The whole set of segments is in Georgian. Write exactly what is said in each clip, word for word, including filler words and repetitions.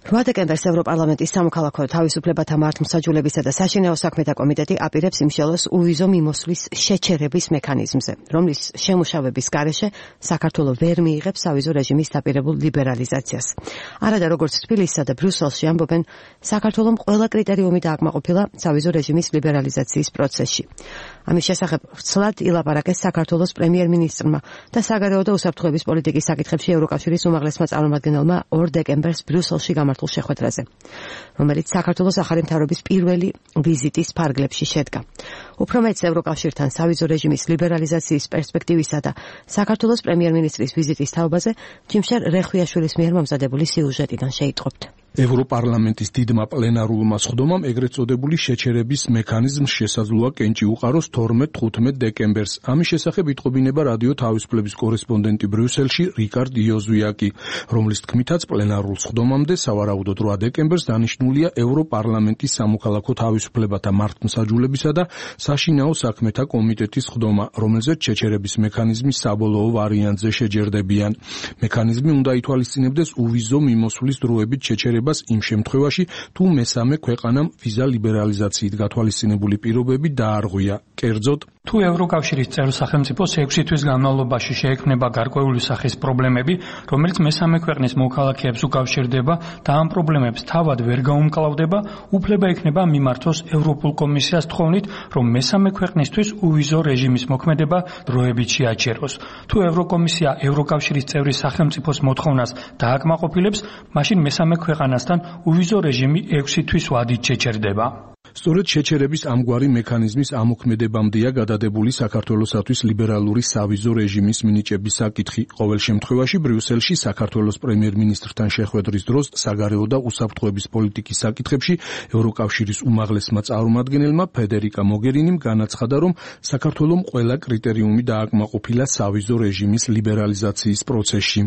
რვა დეკემბერს ევროპარლამენტის სამოქალაქო თავისუფლებათა მართლმსაჯულებისა და საშინაო საქმეთა კომიტეტი აპირებს იმსჯელოს უვიზო მიმოსვლის შეჩერების მექანიზმზე, რომლის შემუშავების გარეშე საქართველო ვერ მიიღებს სავიზო რეჟიმის დაპირებულ ლიბერალიზაციას. არადა როგორც თბილისსა და ბრიუსელში ამბობენ, საქართველომ ყველა კრიტერიუმი დააკმაყოფილა სავიზო რეჟიმის ლიბერალიზაციის პროცესში. ამის შესახებ ვრცლად ილაპარაკეს საქართველოს პრემიერ-მინისტრმა და საგარეო და უსაფრთხოების პოლიტიკის საკითხებში ევროკავშირის უმაღლესმა წარმომადგენელმა ორ დეკემბერს ბრიუსელში გამართულ შეხვედრაზე, რომელიც საქართველოს ახალი მთავრობის პირველი ვიზიტის ფარგლებში შედგა. უფრო მეც ევროკავშირთან სავიზო რეჟიმის ლიბერალიზაციის პერსპექტივისა და საქართველოს პრემიერ-მინისტრის ვიზიტის თაობაზე ჯიმშერ რეხვიაშვილის მიერ მომზადებული სიუჟეტიდან შეიტყობთ. ევროპარლამენტის დიდმა პლენარულმა სხდომამ ეგრეთ წოდებული შეჩერების მექანიზმს შესაძლოა კენჭი უყაროს თორმეტ თხუთმეტ დეკემბერს. ამის შესახებ იტყობინება რადიო თავისუფლების კორესპონდენტი ბრიუსელში რიკარდ იოზვიაკი, რომლის თქმითაც პლენარულ სხდომამდე სავარაუდოდ რვა დეკემბერს დანიშნულია ევროპარლამენტის სამოქალაქო თავისუფლებათა მართლმსაჯულებისა და საშინაო საქმეთა კომიტეტის სხდომა, რომელზეც შეჩერების მექანიზმის საბოლოო ვარიანტზე შეჯერდებიან. მექანიზმი უნდა ითვალისწინებდეს უვიზო მიმოსვლის დროებით შეჩერებას იმ შემთხვევაში, თუ მესამე ქვეყანამ ვიზა ლიბერალიზაციით გათვალისწინებული პირობები დაარღვია. კერძოდ, თუ ევროკავშირის წევრ სახელმწიფოს ექვსი თვის განმავლობაში შეექმნება გარკვეული სახის პრობლემები, რომელიც მესამე ქვეყნის მოქალაქეებს უკავშირდება და ამ პრობლემებს თავად ვერ გაუმკლავდება, უფლება ექნება მიმართოს ევროპულ კომისიას თხოვნით, რომ მესამე ქვეყნისთვის უვიზო რეჟიმის მოქმედება დროებით შეაჩეროს. თუ ევროკომისია ევროკავშირის წევრი სახელმწიფოს მოთხოვნას დააკმაყოფილებს, მაშინ მესამე ქვეყანასთან უვიზო რეჟიმი ექვსი თვის ვადით შეჩერდება. სწორედ შეჩერების ამგვარი მექანიზმის ამოქმედებამდეა გადადებული საქართველოსათვის ლიბერალური სავიზო რეჟიმის მინიჭების საკითხი. ყოველ შემთხვევაში ბრიუსელში საქართველოს პრემიერ-მინისტრთან შეხვედრის დროს საგარეო და უსაფრთხოების პოლიტიკის საკითხებში ევროკავშირის უმაღლესმა წარმომადგენელმა ფედერიკა მოგერინიმ განაცხადა, რომ საქართველომ ყველა კრიტერიუმი დააკმაყოფილა სავიზო რეჟიმის ლიბერალიზაციის პროცესში.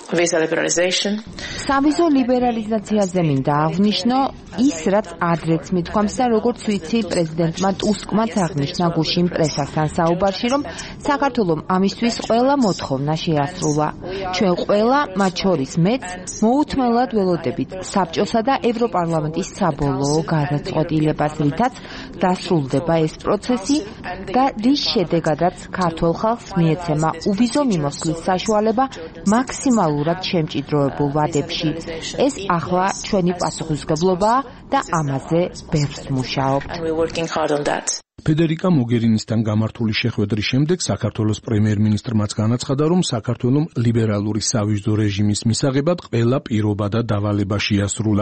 სავიზო ლიბერალიზაციაზე მინდა აღნიშნო ის, რაც ადრეც მithქვამს და როგორც ვიცი, პრეზიდენტმა ტუსკმაც აღნიშნა გუშინ პრესასთან საუბარში, რომ საქართველომ ამისთვის ყველა მოთხოვნა შეასრულა. ჩვენ ყველა, მათ შორის მეც, მოუთმენლად ველოდებით საბჭოსა და ევროპარლამენტის საბოლოო გადაწყვეტილებას, რითაც დასრულდება ეს პროცესი და რის შედეგადაც ქართულ ხალხს მიეცემა უვიზო მიმოსვლის საშუალება მაქსიმალურად შემჭიდროებულ ვადებში. ეს ახლა ჩვენი პასუხისმგებლობაა და ამაზე ბევრს მუშაობთ. ფედერიკა მოგერინისთან გამართული შეხვედრის შემდეგ საქართველოს პრემიერ-მინისტრმაც განაცხადა, რომ საქართველომ ლიბერალური სავიზო რეჟიმის მისაღებად ყველა პირობა და დავალება შეასრულა.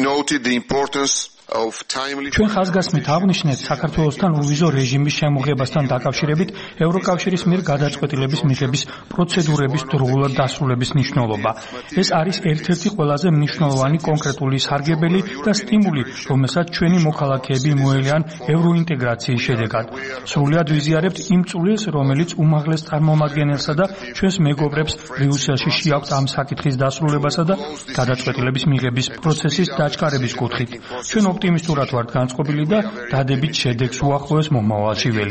ჩვენ ხაზგასმით აღვნიშნეთ საქართველოსთან უვიზო რეჟიმის შემოღებასთან დაკავშირებით ევროკავშირის მიერ გადაწყვეტილების მიღების პროცედურების დროულად დასრულების მნიშვნელობა. ეს არის ერთ-ერთი ყველაზე მნიშვნელოვანი კონკრეტული სარგებელი და სტიმული, რომელსაც ჩვენი მოქალაქეები მოელიან ევროინტეგრაციის შედეგად. სრულად ვიზიარებთ იმ წვლილს, რომელიც უმაღლეს წარმომადგენელსა და ჩვენს მეგობრებს ბრიუსელში შეაქვთ ამ საკითხის დასრულებასა და გადაწყვეტილების მიღების პროცესის დაჩქარების კუთხით. ჩვენ ოპტიმისტურად ვართ განწყობილი და დადებით შედეგს უახლოეს მომავალში ველი.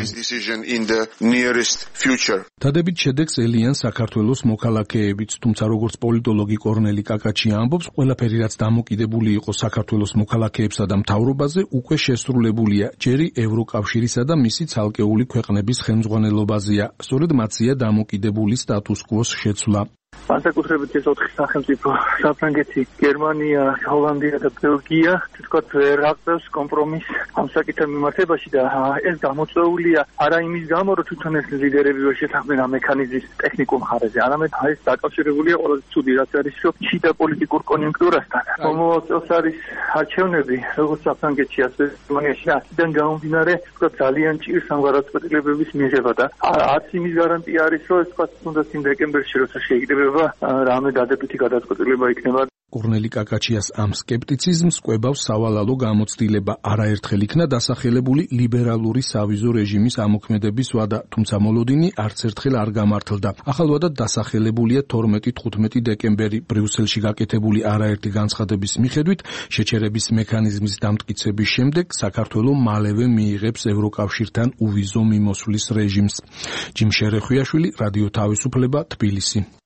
დადებით შედეგს ელიან საქართველოს მოქალაქეებიც, თუმცა როგორც პოლიტოლოგი კორნელი კაკაჩია ამბობს, ყველაფერი რაც დამოკიდებული იყო საქართველოს მოქალაქეებსა და მთავრობაზე, უკვე შესრულებულია, ჯერი ევროკავშირისა და მისი ცალკეული ქვეყნების ხელმძღვანელობაზეა. სწორედ მათზეა დამოკიდებული სტატუს კვოს შეცვლა. განსაკუთრებით ეს ოთხი სახელმწიფო, საფრანგეთი, გერმანია, ჰოლანდია და ბელგია, თვითონ ვერ აღწევს კომპრომისს ამ საკითხის მიმართებაში და ეს გამოწვეულია არა იმის გამო, რომ თვითონ ეს ლიდერები ვერ შეთანხმდნენ ამ მექანიზმის ტექნიკურ მხარეზე, არამედ ეს დაკავშირებულია ყველაზე ცუდი რაც არის, რომ შიდა პოლიტიკურ კონიუნქტურასთან. მომავალ წელს არის არჩევნები, როგორც საფრანგეთში, ასევე გერმანიაში, აქედან გამომდინარე, თქო ძალიან ჭირს ამ გადაწყვეტილებების მიღება და არც იმის გარანტია არის, რომ ეს თქვა თუნდაც იმ დეკემბერში როცა შეიძლება რამე დადებითი გადაწყვეტილება იქნება. კორნელი კაკაჩიას ამ სკეპტიციზმს კვებავს სავალალო გამოცდილება. არაერთხელ იქნა დასახელებული ლიბერალური სავიზო რეჟიმის ამოქმედების ვადა, თუმცა მოლოდინი არც ერთხელ არ გამართლდა. ახალ ვადად დასახელებულია თორმეტი თხუთმეტი დეკემბერი. ბრიუსელში გაკეთებული არაერთი განცხადების მიხედვით, შეჩერების მექანიზმის დამტკიცების შემდეგ საქართველო მალევე მიიღებს ევროკავშირთან უვიზო მიმოსვლის რეჟიმს. ჯიმშერ რეხვიაშვილი, რადიო თავისუფლება, თბილისი.